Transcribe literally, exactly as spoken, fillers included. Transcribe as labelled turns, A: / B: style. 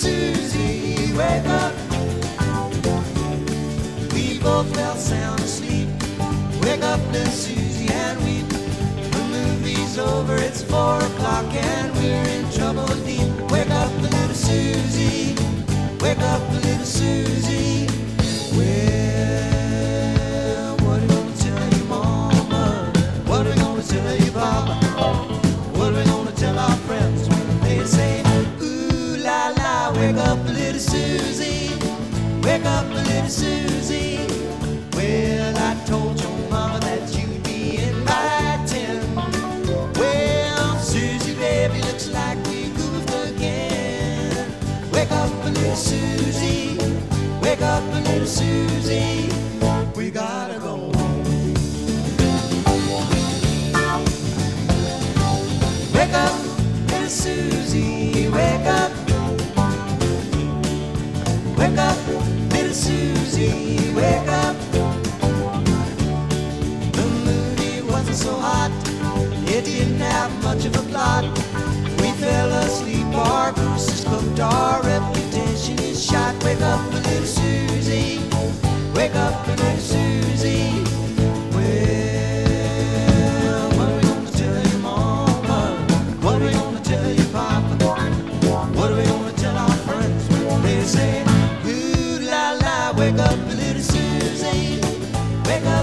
A: Susie, wake up. We both fell sound asleep. Wake up, little Susie, and weep. The movie's over, it's four o'clock, and we're in trouble deep. Wake up, little Susie. Wake up, little Susie. Well, what are we gonna tell you, Mama? What are we gonna tell you, Papa? What are we gonna tell our friends when they say, ooh la la, wake up, little Susie. Wake up, little Susie. Well, I told your mama that you'd be in by ten. Well, Susie, baby, looks like we goofed again. Wake up, little Susie. Wake up, little Susie. We gotta go home. Wake up, little Susie. Wake up. Wake up, little Susie. Wake up. The movie wasn't so hot. It didn't have much of a plot. We fell asleep, our goose is cooked, our reputation is shot. Wake up, little Susie. Wake up, little Susie. Well, what are we gonna tell you, Mama? What are we gonna tell you, Papa? What are we gonna tell our friends when they say, ooh la la, wake up, little Susie. Wake up.